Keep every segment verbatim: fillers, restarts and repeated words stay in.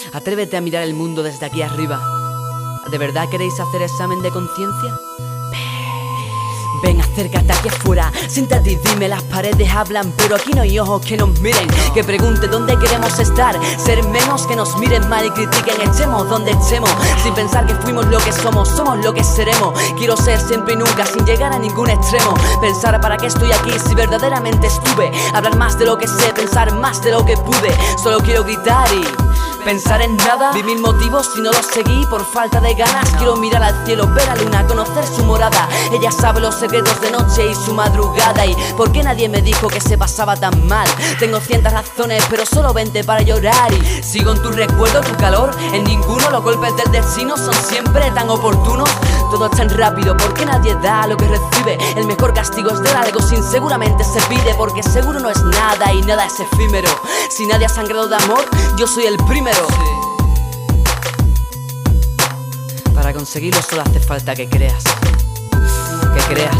Atrévete a mirar el mundo desde aquí arriba. ¿De verdad queréis hacer examen de conciencia? Ven, acércate aquí afuera, siéntate y dime, las paredes hablan, pero aquí no hay ojos que nos miren. Que pregunte dónde queremos estar, ser menos, que nos miren mal y critiquen, echemos donde echemos, sin pensar que fuimos lo que somos, somos lo que seremos. Quiero ser siempre y nunca, sin llegar a ningún extremo. Pensar para qué estoy aquí si verdaderamente estuve. Hablar más de lo que sé, pensar más de lo que pude. Solo quiero gritar y pensar en nada. Vi mil motivos y no los seguí por falta de ganas. Quiero mirar al cielo, ver a luna, conocer su morada. Ella sabe los secretos de noche y su madrugada. ¿Y por qué nadie me dijo que se pasaba tan mal? Tengo cientas razones, pero solo vente para llorar. Y sigo en tu recuerdo, tu calor, en ninguno. Los golpes del destino son siempre tan oportunos. Todo es tan rápido, porque nadie da lo que recibe. El mejor castigo es dar algo sin seguramente se pide, porque seguro no es nada y nada es efímero. Si nadie ha sangrado de amor, yo soy el primero. Para conseguirlo solo hace falta que creas. Que creas.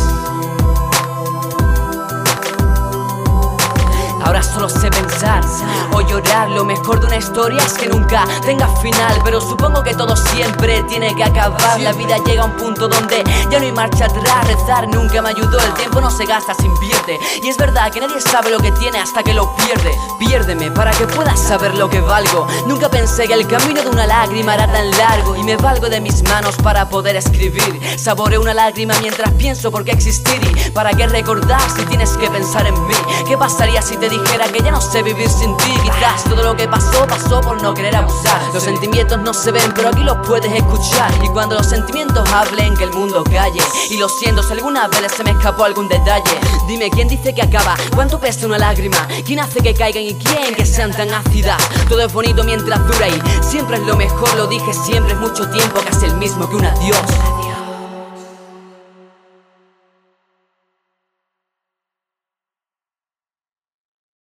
Ahora solo sé pensar o llorar. Lo mejor de una historia es que nunca tenga final, pero supongo que todo siempre tiene que acabar. La vida llega a un punto donde ya no hay marcha atrás. Rezar nunca me ayudó, el tiempo no se gasta, se invierte. Y es verdad que nadie sabe lo que tiene hasta que lo pierde. Piérdeme para que puedas saber lo que valgo. Nunca pensé que el camino de una lágrima era tan largo, y me valgo de mis manos para poder escribir. Saboreo una lágrima mientras pienso por qué existir. Y para qué recordar si tienes que pensar en mí. ¿Qué pasaría si te dijera que ya no sé vivir sin ti? Quizás todo lo que pasó, pasó por no querer abusar. Los sentimientos no se ven, pero aquí los puedes escuchar. Y cuando los sentimientos hablen, que el mundo calle. Y lo siento si alguna vez se me escapó algún detalle. Dime, ¿quién dice que acaba? ¿Cuánto pesa una lágrima? ¿Quién hace que caigan y quién que sean tan ácidas? Todo es bonito mientras dura y siempre es lo mejor. Lo dije siempre, es mucho tiempo, casi el mismo que un adiós.